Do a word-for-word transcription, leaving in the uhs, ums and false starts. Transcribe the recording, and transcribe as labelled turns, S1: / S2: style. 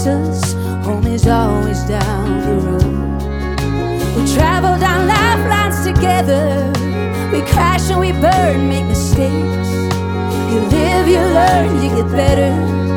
S1: us. Home is always down the road. We travel down lifelines together. We crash and we burn, make mistakes. You live, you learn, you get better.